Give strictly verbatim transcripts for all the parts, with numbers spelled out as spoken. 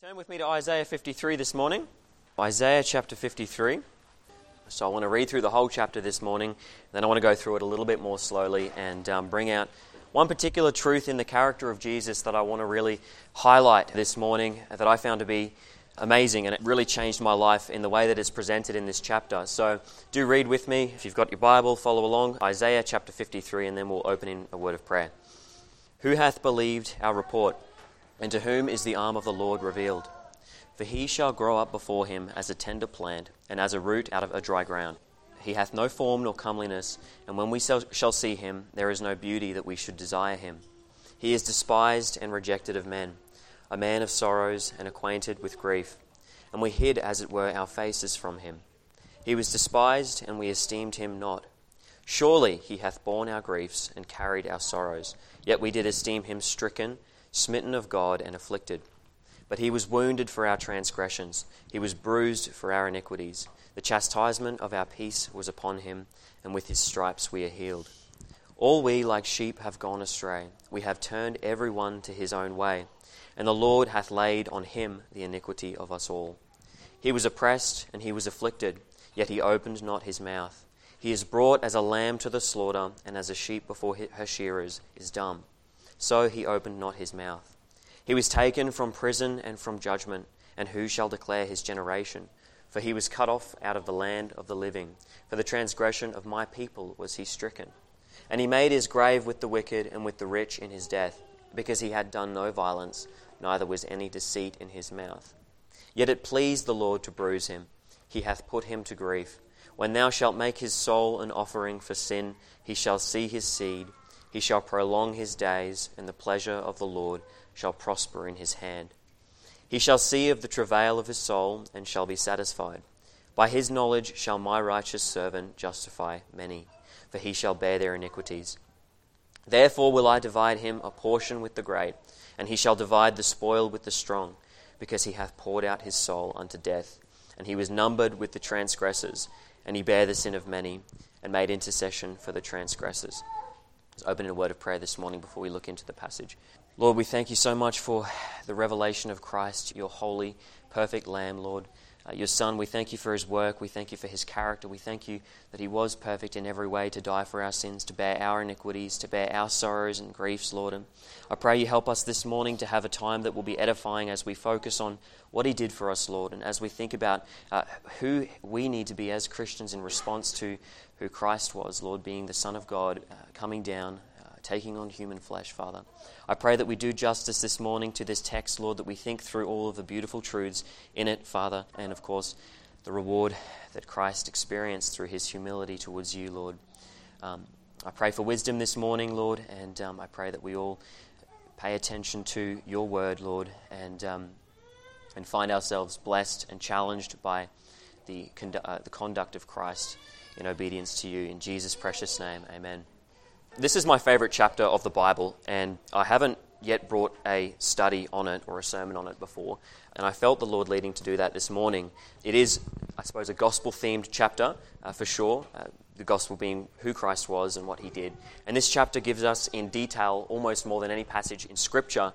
Turn with me to Isaiah fifty-three this morning. Isaiah chapter fifty-three. So I want to read through the whole chapter this morning, then I want to go through it a little bit more slowly and um, bring out one particular truth in the character of Jesus that I want to really highlight this morning that I found to be amazing, and it really changed my life in the way that it's presented in this chapter. So do read with me. If you've got your Bible, follow along. Isaiah chapter fifty-three, and then we'll open in a word of prayer. Who hath believed our report? And to whom is the arm of the Lord revealed? For he shall grow up before him as a tender plant, and as a root out of a dry ground. He hath no form nor comeliness, and when we shall see him, there is no beauty that we should desire him. He is despised and rejected of men, a man of sorrows and acquainted with grief, and we hid, as it were, our faces from him. He was despised, and we esteemed him not. Surely he hath borne our griefs and carried our sorrows, yet we did esteem him stricken, smitten of God, and afflicted. But he was wounded for our transgressions, he was bruised for our iniquities. The chastisement of our peace was upon him, and with his stripes we are healed. All we like sheep have gone astray, we have turned every one to his own way, and the Lord hath laid on him the iniquity of us all. He was oppressed, and he was afflicted, yet he opened not his mouth. He is brought as a lamb to the slaughter, and as a sheep before her shearers is dumb. So he opened not his mouth. He was taken from prison and from judgment, and who shall declare his generation? For he was cut off out of the land of the living. For the transgression of my people was he stricken. And he made his grave with the wicked and with the rich in his death, because he had done no violence, neither was any deceit in his mouth. Yet it pleased the Lord to bruise him. He hath put him to grief. When thou shalt make his soul an offering for sin, he shall see his seed. He shall prolong his days, and the pleasure of the Lord shall prosper in his hand. He shall see of the travail of his soul, and shall be satisfied. By his knowledge shall my righteous servant justify many, for he shall bear their iniquities. Therefore will I divide him a portion with the great, and he shall divide the spoil with the strong, because he hath poured out his soul unto death, and he was numbered with the transgressors, and he bare the sin of many, and made intercession for the transgressors. Let's open in a word of prayer this morning before we look into the passage. Lord, we thank you so much for the revelation of Christ, your holy, perfect Lamb, Lord. Uh, your Son, we thank you for his work. We thank you for his character. We thank you that he was perfect in every way to die for our sins, to bear our iniquities, to bear our sorrows and griefs, Lord. And I pray you help us this morning to have a time that will be edifying as we focus on what he did for us, Lord, and as we think about uh, who we need to be as Christians in response to who Christ was, Lord, being the Son of God, uh, coming down, uh, taking on human flesh, Father. I pray that we do justice this morning to this text, Lord, that we think through all of the beautiful truths in it, Father, and of course, the reward that Christ experienced through his humility towards you, Lord. Um, I pray for wisdom this morning, Lord, and um, I pray that we all pay attention to your word, Lord, and um, and find ourselves blessed and challenged by the, condu- uh, the conduct of Christ in obedience to you. In Jesus' precious name, amen. This is my favorite chapter of the Bible, and I haven't yet brought a study on it or a sermon on it before, and I felt the Lord leading to do that this morning. It is, I suppose, a gospel-themed chapter, uh, for sure, uh, the gospel being who Christ was and what he did. And this chapter gives us in detail, almost more than any passage in Scripture,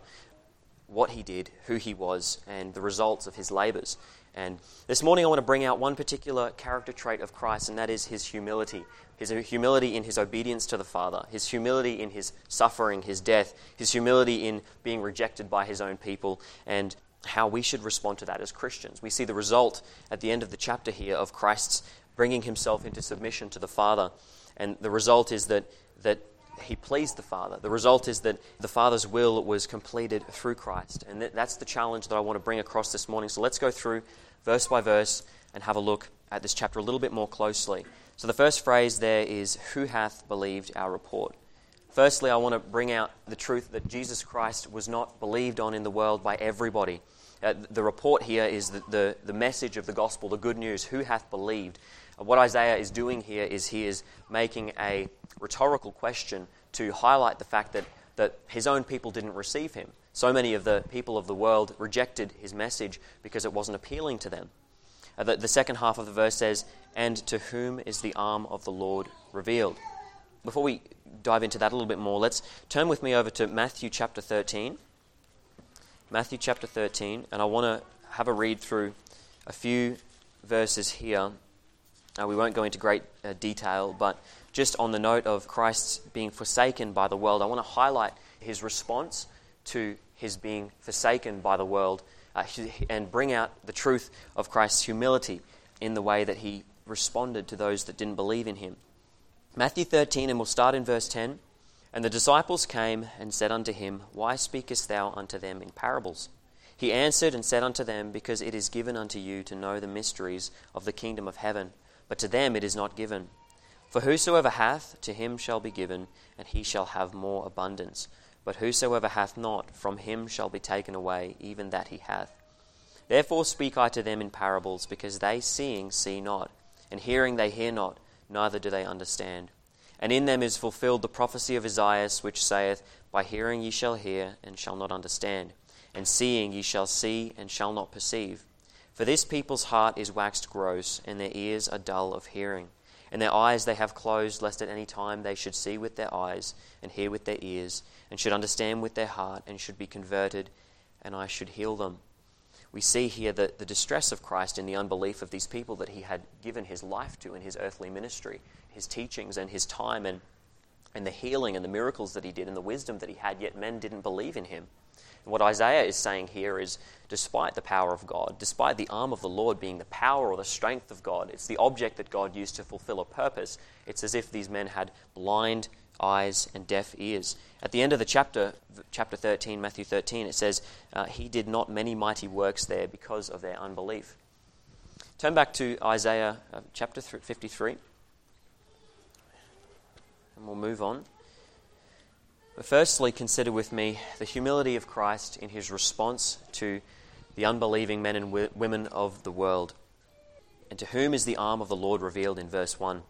what he did, who he was, and the results of his labors. And this morning I want to bring out one particular character trait of Christ, and that is his humility. His humility in his obedience to the Father, his humility in his suffering, his death, his humility in being rejected by his own people, and how we should respond to that as Christians. We see the result at the end of the chapter here of Christ's bringing himself into submission to the Father, and the result is that that he pleased the Father. The result is that the Father's will was completed through Christ. And that's the challenge that I want to bring across this morning. So let's go through verse by verse and have a look at this chapter a little bit more closely. So the first phrase there is, who hath believed our report? Firstly, I want to bring out the truth that Jesus Christ was not believed on in the world by everybody. Uh, the report here is the, the, the message of the gospel, the good news, who hath believed? Uh, what Isaiah is doing here is he is making a rhetorical question to highlight the fact that, that his own people didn't receive him. So many of the people of the world rejected his message because it wasn't appealing to them. Uh, the, the second half of the verse says, and to whom is the arm of the Lord revealed? Before we dive into that a little bit more, let's turn with me over to Matthew chapter thirteen. Matthew chapter thirteen, and I want to have a read through a few verses here. Uh, we won't go into great uh, detail, but just on the note of Christ being forsaken by the world, I want to highlight his response to his being forsaken by the world uh, and bring out the truth of Christ's humility in the way that he responded to those that didn't believe in him. Matthew thirteen, and we'll start in verse ten. And the disciples came and said unto him, Why speakest thou unto them in parables? He answered and said unto them, Because it is given unto you to know the mysteries of the kingdom of heaven, but to them it is not given. For whosoever hath, to him shall be given, and he shall have more abundance. But whosoever hath not, from him shall be taken away, even that he hath. Therefore speak I to them in parables, because they seeing see not, and hearing they hear not, neither do they understand. And in them is fulfilled the prophecy of Isaiah, which saith, By hearing ye shall hear, and shall not understand, and seeing ye shall see, and shall not perceive. For this people's heart is waxed gross, and their ears are dull of hearing. And their eyes they have closed, lest at any time they should see with their eyes, and hear with their ears, and should understand with their heart, and should be converted, and I should heal them. We see here the, the distress of Christ in the unbelief of these people that he had given his life to in his earthly ministry, his teachings and his time, and, and the healing and the miracles that he did and the wisdom that he had, yet men didn't believe in him. And what Isaiah is saying here is, despite the power of God, despite the arm of the Lord being the power or the strength of God, it's the object that God used to fulfill a purpose. It's as if these men had blind eyes and deaf ears. At the end of the chapter, chapter thirteen, Matthew thirteen, it says, uh, He did not many mighty works there because of their unbelief. Turn back to Isaiah uh, chapter fifty-three, and we'll move on. But firstly, consider with me the humility of Christ in his response to the unbelieving men and w- women of the world. And to whom is the arm of the Lord revealed in verse one?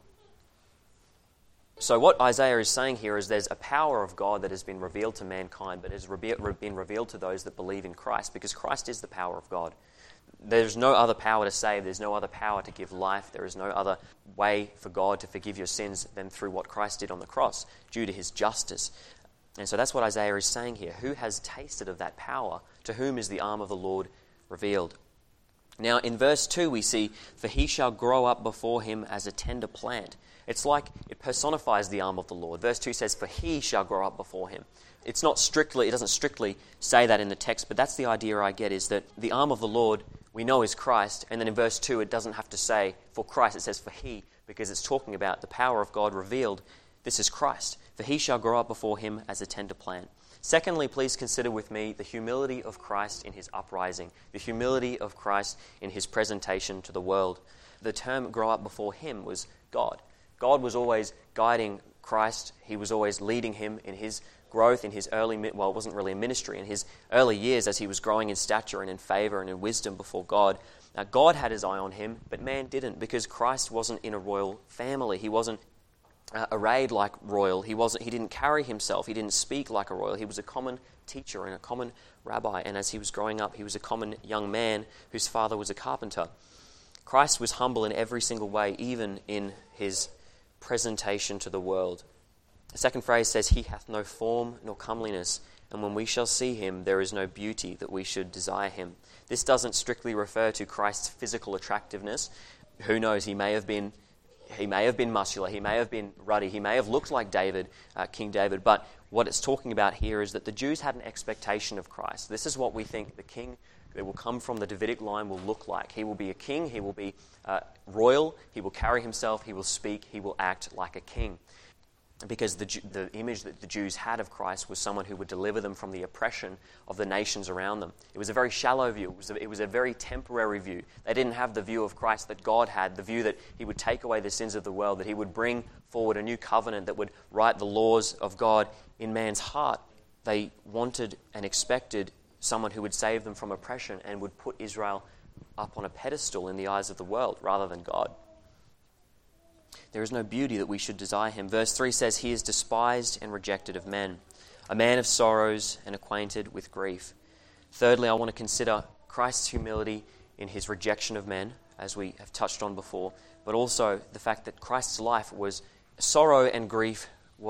So what Isaiah is saying here is there's a power of God that has been revealed to mankind, but has rebe- been revealed to those that believe in Christ, because Christ is the power of God. There's no other power to save. There's no other power to give life. There is no other way for God to forgive your sins than through what Christ did on the cross, due to his justice. And so that's what Isaiah is saying here. Who has tasted of that power? To whom is the arm of the Lord revealed? Now in verse two we see, For he shall grow up before him as a tender plant. It's like it personifies the arm of the Lord. Verse two says, For he shall grow up before him. It's not strictly, it doesn't strictly say that in the text, but that's the idea I get, is that the arm of the Lord we know is Christ, and then in verse two it doesn't have to say for Christ, it says for he, because it's talking about the power of God revealed. This is Christ. For he shall grow up before him as a tender plant. Secondly, please consider with me the humility of Christ in his uprising, the humility of Christ in his presentation to the world. The term grow up before him was God. God was always guiding Christ. He was always leading him in his growth, in his early, well, it wasn't really a ministry, in his early years as he was growing in stature and in favor and in wisdom before God. Now, God had his eye on him, but man didn't, because Christ wasn't in a royal family. He wasn't Uh, arrayed like royal. He wasn't. He didn't carry himself. He didn't speak like a royal. He was a common teacher and a common rabbi. And as he was growing up, he was a common young man whose father was a carpenter. Christ was humble in every single way, even in his presentation to the world. The second phrase says, He hath no form nor comeliness, and when we shall see him, there is no beauty that we should desire him. This doesn't strictly refer to Christ's physical attractiveness. Who knows? He may have been He may have been muscular, he may have been ruddy, he may have looked like David, uh, King David, but what it's talking about here is that the Jews had an expectation of Christ. This is what we think the king that will come from the Davidic line will look like. He will be a king, he will be uh, royal, he will carry himself, he will speak, he will act like a king. Because the, the image that the Jews had of Christ was someone who would deliver them from the oppression of the nations around them. It was a very shallow view. It was a, it was a very temporary view. They didn't have the view of Christ that God had, the view that he would take away the sins of the world, that he would bring forward a new covenant that would write the laws of God in man's heart. They wanted and expected someone who would save them from oppression and would put Israel up on a pedestal in the eyes of the world rather than God. There is no beauty that we should desire him. Verse three says, He is despised and rejected of men, a man of sorrows and acquainted with grief. Thirdly, I want to consider Christ's humility in his rejection of men, as we have touched on before, but also the fact that Christ's life was sorrow and grief was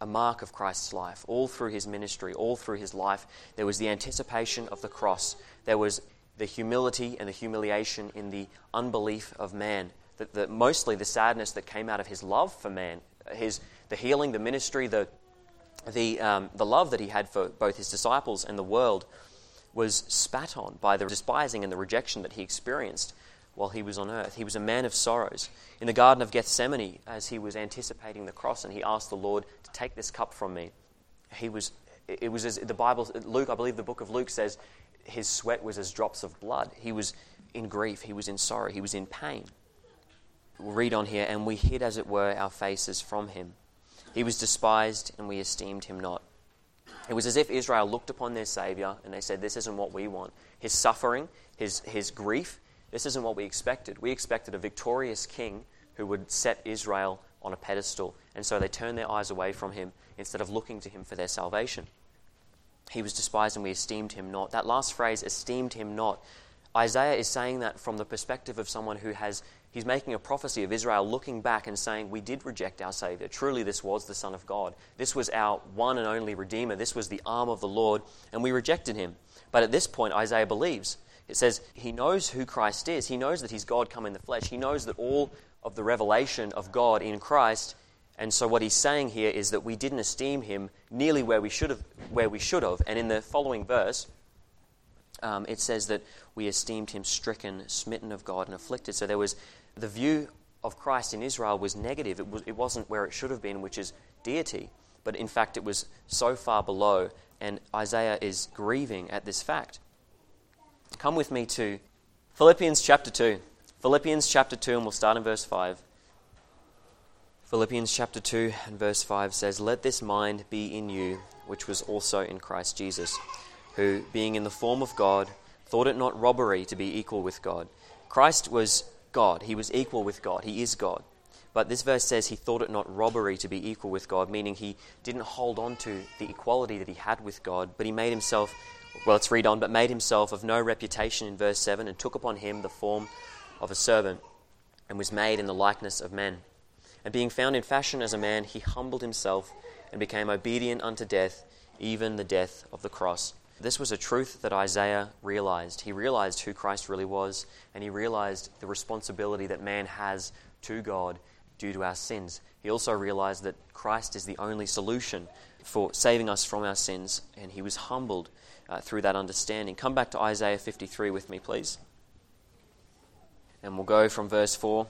a mark of Christ's life. All through his ministry, all through his life, there was the anticipation of the cross. There was the humility and the humiliation in the unbelief of man. The, the, mostly the sadness that came out of his love for man, his the healing, the ministry, the the um, the love that he had for both his disciples and the world was spat on by the despising and the rejection that he experienced while he was on earth. He was a man of sorrows. In the Garden of Gethsemane, as he was anticipating the cross and he asked the Lord to take this cup from me, he was. It was as the Bible, Luke, I believe the book of Luke says, his sweat was as drops of blood. He was in grief. He was in sorrow. He was in pain. We'll read on here, and we hid, as it were, our faces from him. He was despised, and we esteemed him not. It was as if Israel looked upon their Saviour, and they said, this isn't what we want. His suffering, his, his grief, this isn't what we expected. We expected a victorious king who would set Israel on a pedestal, and so they turned their eyes away from him instead of looking to him for their salvation. He was despised and we esteemed him not. That last phrase, esteemed him not, Isaiah is saying that from the perspective of someone who has, he's making a prophecy of Israel looking back and saying, we did reject our Saviour. Truly this was the Son of God. This was our one and only Redeemer. This was the arm of the Lord, and we rejected him. But at this point, Isaiah believes. It says he knows who Christ is. He knows that he's God come in the flesh. He knows that all of the revelation of God in Christ. And so what he's saying here is that we didn't esteem him nearly where we should have, where we should have. And in the following verse, um, it says that we esteemed him stricken, smitten of God, and afflicted. So there was the view of Christ in Israel was negative. It was, it wasn't where it should have been, which is deity. But in fact, it was so far below, and Isaiah is grieving at this fact. Come with me to Philippians chapter two. Philippians chapter two, and we'll start in verse five. Philippians chapter two and verse five says, let this mind be in you, which was also in Christ Jesus, who, being in the form of God, thought it not robbery to be equal with God. Christ was God. He was equal with God. He is God. But this verse says he thought it not robbery to be equal with God, meaning he didn't hold on to the equality that he had with God, but he made himself, well, let's read on, but made himself of no reputation in verse seven, and took upon him the form of a servant, and was made in the likeness of men. And being found in fashion as a man, he humbled himself and became obedient unto death, even the death of the cross. This was a truth that Isaiah realized. He realized who Christ really was, and he realized the responsibility that man has to God due to our sins. He also realized that Christ is the only solution for saving us from our sins, and he was humbled uh, through that understanding. Come back to Isaiah fifty-three with me, please. And we'll go from verse four.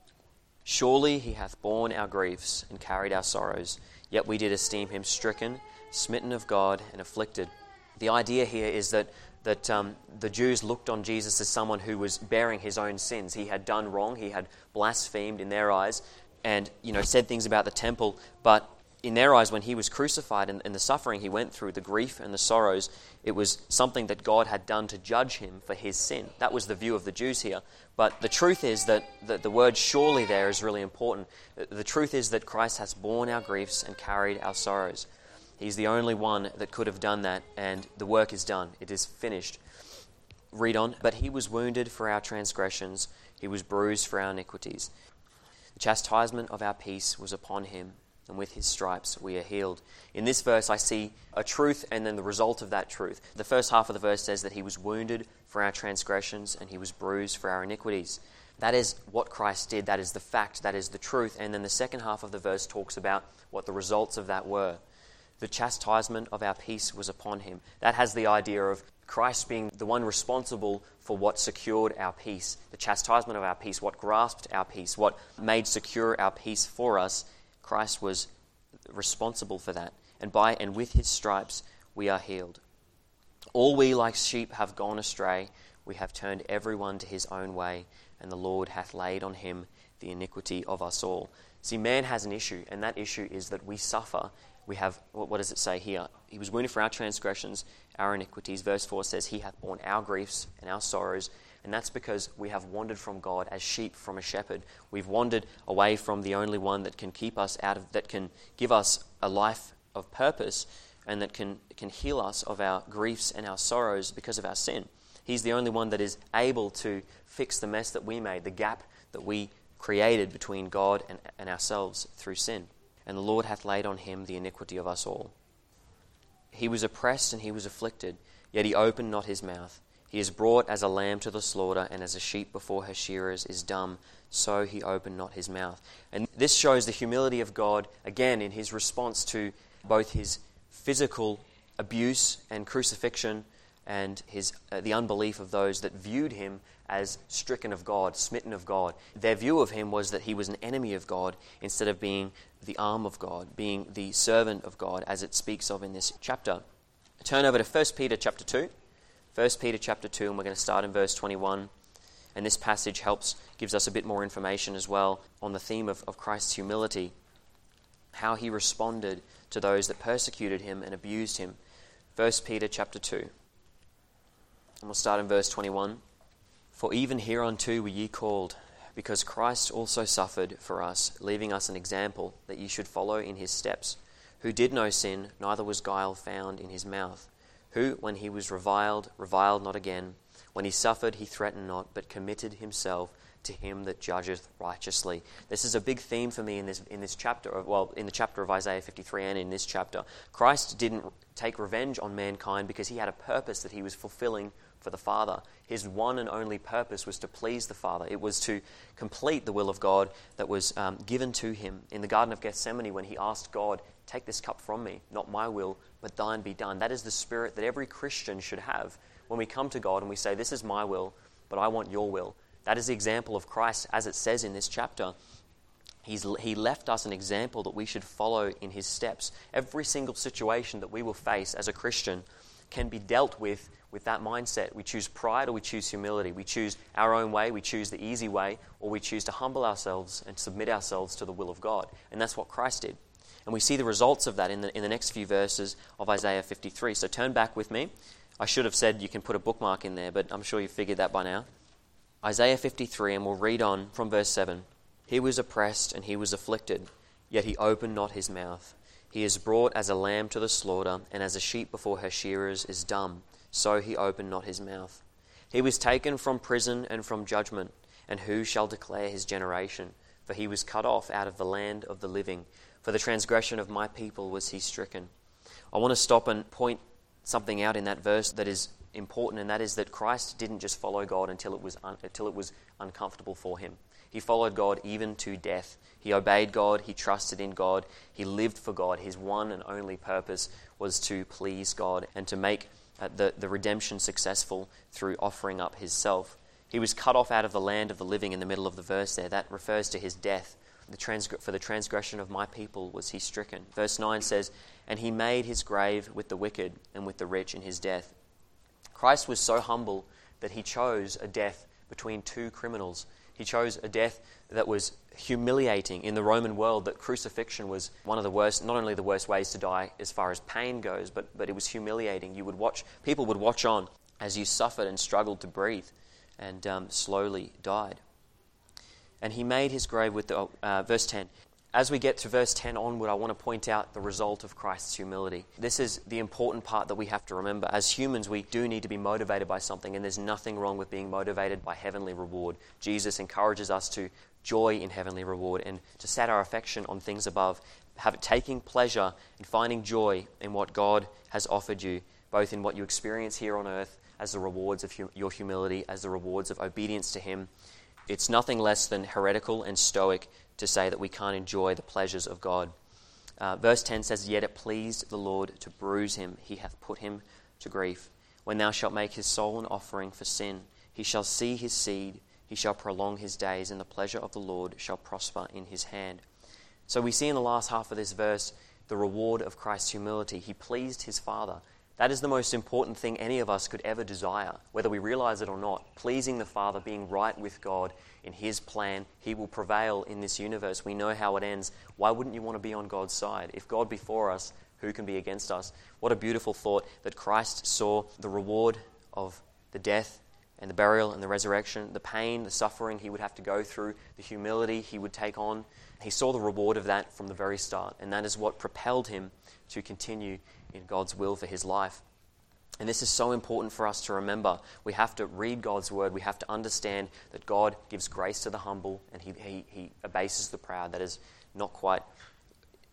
Surely he hath borne our griefs and carried our sorrows, yet we did esteem him stricken, smitten of God, and afflicted. The idea here is that that um, the Jews looked on Jesus as someone who was bearing his own sins. He had done wrong. He had blasphemed in their eyes and, you know, said things about the temple. But in their eyes, when he was crucified and, and the suffering he went through, the grief and the sorrows, it was something that God had done to judge him for his sin. That was the view of the Jews here. But the truth is that the, the word surely there is really important. The truth is that Christ has borne our griefs and carried our sorrows. He's the only one that could have done that, and the work is done. It is finished. Read on. But he was wounded for our transgressions. He was bruised for our iniquities. The chastisement of our peace was upon him, and with his stripes we are healed. In this verse I see a truth and then the result of that truth. The first half of the verse says that he was wounded for our transgressions and he was bruised for our iniquities. That is what Christ did. That is the fact. That is the truth. And then the second half of the verse talks about what the results of that were. The chastisement of our peace was upon him. That has the idea of Christ being the one responsible for what secured our peace. The chastisement of our peace, what grasped our peace, what made secure our peace for us. Christ was responsible for that. And by and with his stripes we are healed. All we like sheep have gone astray. We have turned every one to his own way, and the Lord hath laid on him the iniquity of us all. See, man has an issue, and that issue is that we suffer. We have, what does it say here? He was wounded for our transgressions, our iniquities. Verse four says, he hath borne our griefs and our sorrows. And that's because we have wandered from God as sheep from a shepherd. We've wandered away from the only one that can keep us out of, that can give us a life of purpose and that can, can heal us of our griefs and our sorrows because of our sin. He's the only one that is able to fix the mess that we made, the gap that we created between God and, and ourselves through sin. and the Lord hath laid on him the iniquity of us all. He was oppressed and he was afflicted, yet he opened not his mouth. He is brought as a lamb to the slaughter, and as a sheep before her shearers is dumb, so he opened not his mouth. And this shows the humility of God, again, in his response to both his physical abuse and crucifixion and his uh, the unbelief of those that viewed him as stricken of God, smitten of God. Their view of him was that he was an enemy of God instead of being the arm of God, being the servant of God, as it speaks of in this chapter. Turn over to First Peter chapter two. First Peter chapter two, and we're going to start in verse twenty-one. And this passage helps, gives us a bit more information as well on the theme of, of Christ's humility, how he responded to those that persecuted him and abused him. First Peter chapter two. And we'll start in verse twenty-one. For even hereunto were ye called, because Christ also suffered for us, leaving us an example, that ye should follow in his steps, who did no sin, neither was guile found in his mouth, who, when he was reviled, reviled not again, when he suffered, he threatened not, but committed himself to him that judgeth righteously. This is a big theme for me in this in this chapter, of, well, in the chapter of Isaiah fifty-three and in this chapter. Christ didn't take revenge on mankind because he had a purpose that he was fulfilling for the Father. His one and only purpose was to please the Father. It was to complete the will of God that was um, given to him in the Garden of Gethsemane when he asked God, take this cup from me, not my will, but thine be done. That is the spirit that every Christian should have when we come to God and we say, this is my will, but I want your will. That is the example of Christ, as it says in this chapter. He's, he left us an example that we should follow in his steps. Every single situation that we will face as a Christian can be dealt with with that mindset. We choose pride or we choose humility. We choose our own way, we choose the easy way, or we choose to humble ourselves and submit ourselves to the will of God. And that's what Christ did. And we see the results of that in the, in the next few verses of Isaiah fifty-three. So turn back with me. I should have said you can put a bookmark in there, but I'm sure you've figured that by now. Isaiah fifty-three, and we'll read on from verse seven. He was oppressed and he was afflicted, yet he opened not his mouth. He is brought as a lamb to the slaughter, and as a sheep before her shearers is dumb, so he opened not his mouth. He was taken from prison and from judgment, and who shall declare his generation? For he was cut off out of the land of the living. For the transgression of my people was he stricken. I want to stop and point something out in that verse that is important, and that is that Christ didn't just follow God until it was un- until it was uncomfortable for him. He followed God even to death. He obeyed God, he trusted in God, he lived for God. His one and only purpose was to please God and to make uh, the, the redemption successful through offering up his self. He was cut off out of the land of the living in the middle of the verse there. That refers to his death. The transg- for the transgression of my people was he stricken. Verse nine says, and he made his grave with the wicked and with the rich in his death. Christ was so humble that he chose a death between two criminals. He chose a death that was humiliating in the Roman world, that crucifixion was one of the worst, not only the worst ways to die as far as pain goes, but, but it was humiliating. You would watch, people would watch on as you suffered and struggled to breathe and um, slowly died. And he made his grave with the, uh, verse ten. As we get to verse ten onward, I want to point out the result of Christ's humility. This is the important part that we have to remember. As humans, we do need to be motivated by something, and there's nothing wrong with being motivated by heavenly reward. Jesus encourages us to joy in heavenly reward and to set our affection on things above, have taking pleasure in finding joy in what God has offered you, both in what you experience here on earth as the rewards of hum- your humility, as the rewards of obedience to him. It's nothing less than heretical and stoic to say that we can't enjoy the pleasures of God. Uh, verse ten says, yet it pleased the Lord to bruise him. He hath put him to grief. When thou shalt make his soul an offering for sin, he shall see his seed. He shall prolong his days, and the pleasure of the Lord shall prosper in his hand. So we see in the last half of this verse the reward of Christ's humility. He pleased his Father. That is the most important thing any of us could ever desire, whether we realize it or not. Pleasing the Father, being right with God in his plan. He will prevail in this universe. We know how it ends. Why wouldn't you want to be on God's side? If God be for us, who can be against us? What a beautiful thought that Christ saw the reward of the death and the burial and the resurrection, the pain, the suffering he would have to go through, the humility he would take on. He saw the reward of that from the very start, and that is what propelled him to continue in God's will for his life. And this is so important for us to remember. We have to read God's word. We have to understand that God gives grace to the humble and he, he, he abases the proud. That is not quite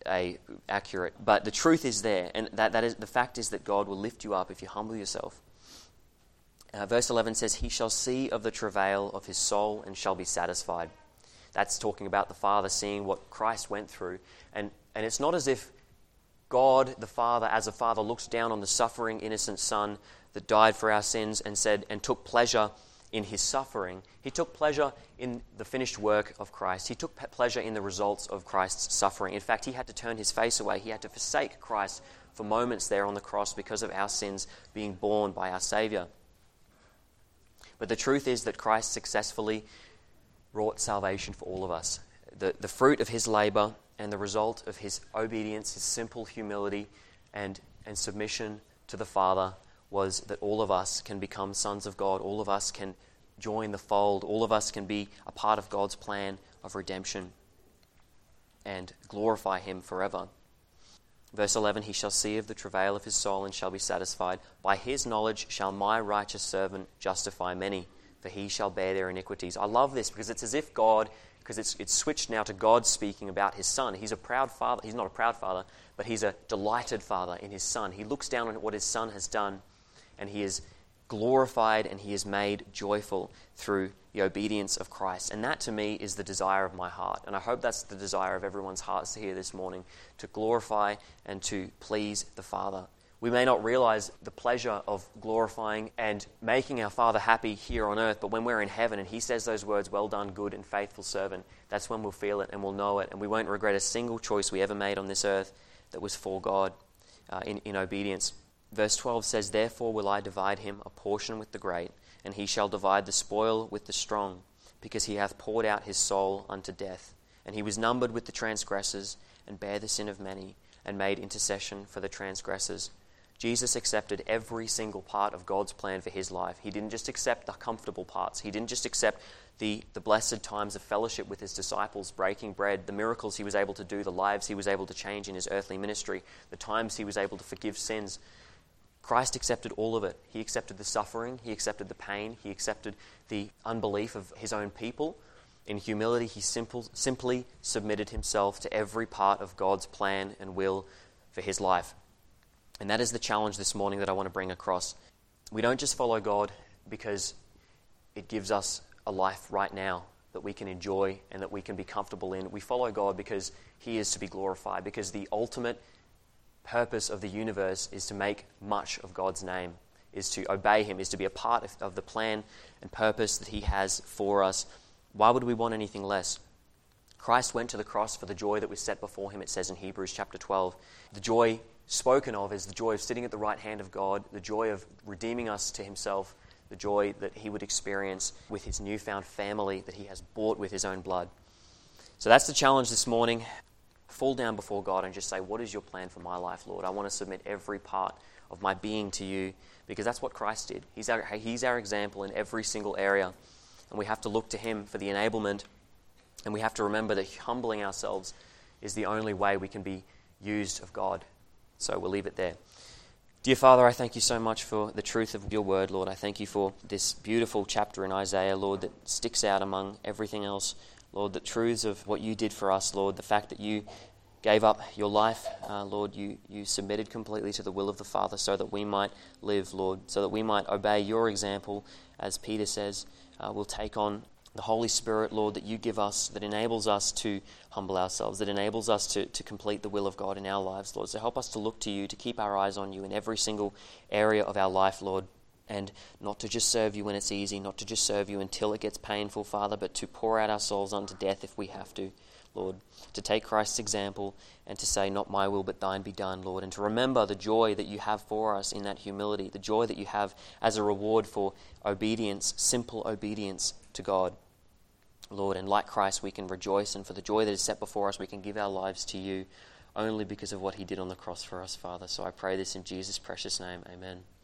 a accurate, but the truth is there, and that, that is the fact is that God will lift you up if you humble yourself. Uh, verse eleven says, "He shall see of the travail of his soul and shall be satisfied." That's talking about the Father seeing what Christ went through, and and it's not as if God, the Father, as a Father, looks down on the suffering, innocent Son that died for our sins and said and took pleasure in his suffering. He took pleasure in the finished work of Christ. He took pleasure in the results of Christ's suffering. In fact, he had to turn his face away. He had to forsake Christ for moments there on the cross because of our sins being borne by our Savior. But the truth is that Christ successfully wrought salvation for all of us. The, the fruit of his labor and the result of his obedience, his simple humility and, and submission to the Father was that all of us can become sons of God. All of us can join the fold. All of us can be a part of God's plan of redemption and glorify him forever. Verse eleven, "He shall see of the travail of his soul and shall be satisfied. By his knowledge shall my righteous servant justify many, for he shall bear their iniquities." I love this because it's as if God, because it's it's switched now to God speaking about his Son. He's a proud father. He's not a proud father, but he's a delighted father in his Son. He looks down on what his Son has done, and he is glorified and he is made joyful through the obedience of Christ. And that to me is the desire of my heart. And I hope that's the desire of everyone's hearts here this morning, to glorify and to please the Father. We may not realize the pleasure of glorifying and making our Father happy here on earth, but when we're in heaven and he says those words, "Well done, good and faithful servant," that's when we'll feel it and we'll know it, and we won't regret a single choice we ever made on this earth that was for God uh, in, in obedience. Verse twelve says, "Therefore will I divide him a portion with the great, and he shall divide the spoil with the strong, because he hath poured out his soul unto death. And he was numbered with the transgressors, and bare the sin of many, and made intercession for the transgressors." Jesus accepted every single part of God's plan for his life. He didn't just accept the comfortable parts. He didn't just accept the, the blessed times of fellowship with his disciples, breaking bread, the miracles he was able to do, the lives he was able to change in his earthly ministry, the times he was able to forgive sins. Christ accepted all of it. He accepted the suffering, he accepted the pain, he accepted the unbelief of his own people. In humility, he simple, simply submitted himself to every part of God's plan and will for his life. And that is the challenge this morning that I want to bring across. We don't just follow God because it gives us a life right now that we can enjoy and that we can be comfortable in. We follow God because he is to be glorified, because the ultimate purpose of the universe is to make much of God's name, is to obey him, is to be a part of, of the plan and purpose that he has for us. Why would we want anything less? Christ went to the cross for the joy that was set before him, it says in Hebrews chapter twelve. The joy spoken of is the joy of sitting at the right hand of God, the joy of redeeming us to himself, the joy that he would experience with his newfound family that he has bought with his own blood. So that's the challenge this morning. Fall down before God and just say, "What is your plan for my life, Lord? I want to submit every part of my being to you," because that's what Christ did. He's our, he's our example in every single area. And we have to look to him for the enablement. And we have to remember that humbling ourselves is the only way we can be used of God. So we'll leave it there. Dear Father, I thank you so much for the truth of your word, Lord. I thank you for this beautiful chapter in Isaiah, Lord, that sticks out among everything else. Lord, the truths of what you did for us, Lord, the fact that you gave up your life, uh, Lord, you, you submitted completely to the will of the Father so that we might live, Lord, so that we might obey your example, as Peter says. Uh, we'll take on the Holy Spirit, Lord, that you give us, that enables us to humble ourselves, that enables us to, to complete the will of God in our lives, Lord. So help us to look to you, to keep our eyes on you in every single area of our life, Lord. And not to just serve you when it's easy, not to just serve you until it gets painful, Father, but to pour out our souls unto death if we have to, Lord. To take Christ's example and to say, "Not my will, but thine be done," Lord. And to remember the joy that you have for us in that humility, the joy that you have as a reward for obedience, simple obedience to God, Lord. And like Christ, we can rejoice, and for the joy that is set before us, we can give our lives to you only because of what he did on the cross for us, Father. So I pray this in Jesus' precious name. Amen.